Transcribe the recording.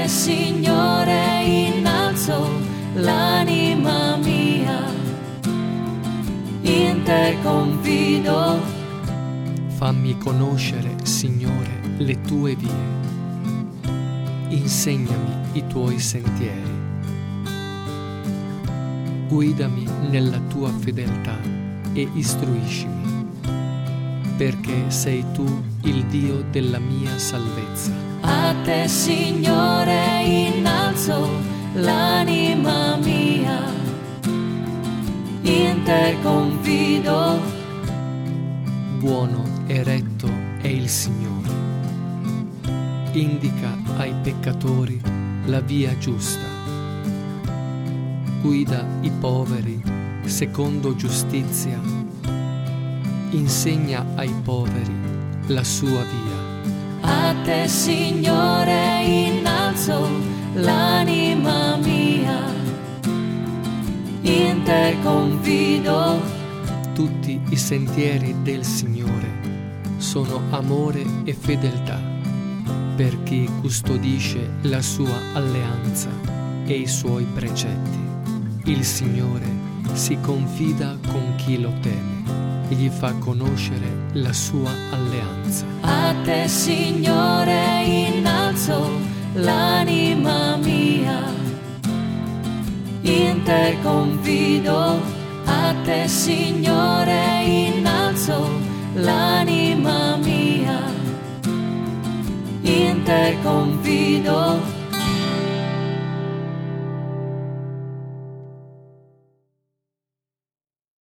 te, Signore, innalzo l'anima mia, in te confido. Fammi conoscere, Signore, le tue vie. Insegnami i tuoi sentieri. Guidami nella tua fedeltà e istruiscimi, perché sei tu il Dio della mia salvezza. A te, Signore, innalzo l'anima mia, in te confido. Buono e retto è il Signore. Indica ai peccatori la via giusta. Guida i poveri secondo giustizia. Insegna ai poveri la sua via. A te, Signore, innalzo l'anima mia, in te confido. Tutti i sentieri del Signore sono amore e fedeltà per chi custodisce la sua alleanza e i suoi precetti. Il Signore si confida con chi lo teme e gli fa conoscere la sua alleanza. A te, Signore, innalzo l'anima mia, in te confido. A te, Signore, innalzo l'anima mia, in te confido.